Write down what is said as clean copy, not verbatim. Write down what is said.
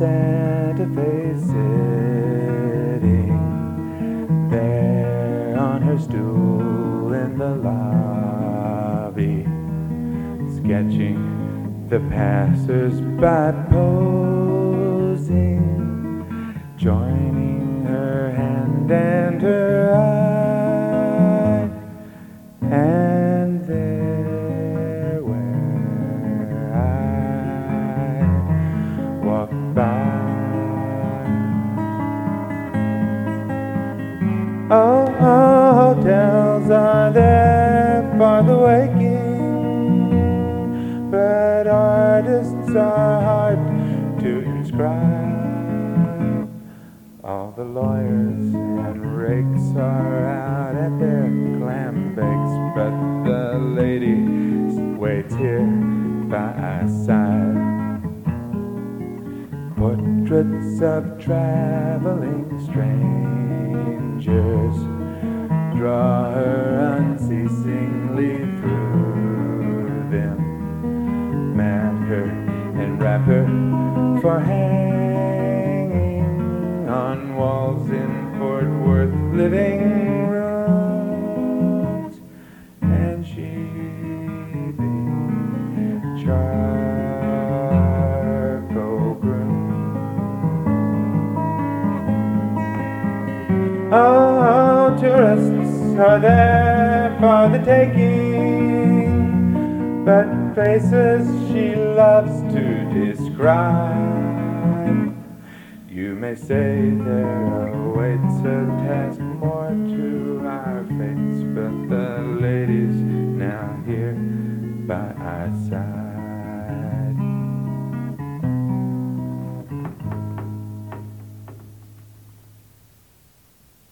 Santa Fe sitting there on her stool in the lobby, sketching the passers-by posing, joining her hand and her eye, and there where I walk by. Oh, hotels are there for the waking, but artists are hard to describe. All the lawyers and rakes are out at their clam bakes, but the lady waits here by our side. Portraits of traveling strangers draw her unceasingly through them, mat her and wrap her for hanging on walls in Fort Worth living rooms, and she the charcoal broom. Oh, tourists are there for the taking, but faces she loves to describe. You may say there awaits a task more to our fates, but the lady's now here by our side.